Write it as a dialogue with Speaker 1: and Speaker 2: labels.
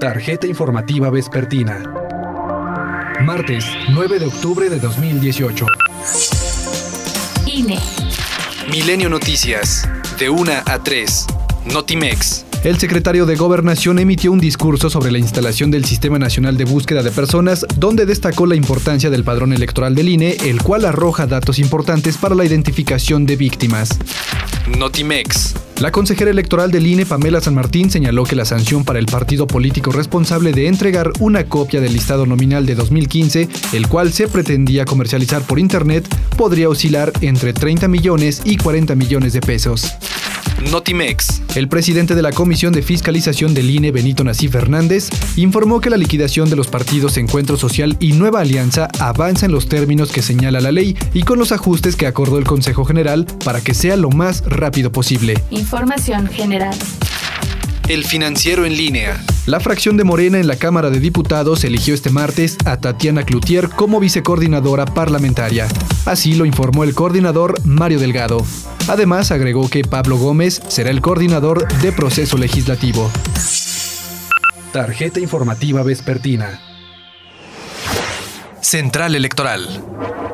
Speaker 1: Tarjeta informativa vespertina. Martes, 9 de octubre de 2018.
Speaker 2: INE.
Speaker 3: Milenio Noticias, de 1 a 3. Notimex.
Speaker 1: El secretario de Gobernación emitió un discurso sobre la instalación del Sistema Nacional de Búsqueda de Personas, donde destacó la importancia del padrón electoral del INE, el cual arroja datos importantes para la identificación de víctimas.
Speaker 3: Notimex.
Speaker 1: La consejera electoral del INE, Pamela San Martín, señaló que la sanción para el partido político responsable de entregar una copia del listado nominal de 2015, el cual se pretendía comercializar por Internet, podría oscilar entre 30 millones y 40 millones de pesos.
Speaker 3: Notimex.
Speaker 1: El presidente de la Comisión de Fiscalización del INE, Benito Nasif Fernández, informó que la liquidación de los partidos Encuentro Social y Nueva Alianza avanza en los términos que señala la ley y con los ajustes que acordó el Consejo General para que sea lo más rápido posible.
Speaker 2: Información general.
Speaker 3: El Financiero en línea.
Speaker 1: La fracción de Morena en la Cámara de Diputados eligió este martes a Tatiana Cloutier como vicecoordinadora parlamentaria. Así lo informó el coordinador Mario Delgado. Además, agregó que Pablo Gómez será el coordinador de proceso legislativo. Tarjeta informativa vespertina.
Speaker 3: Central Electoral.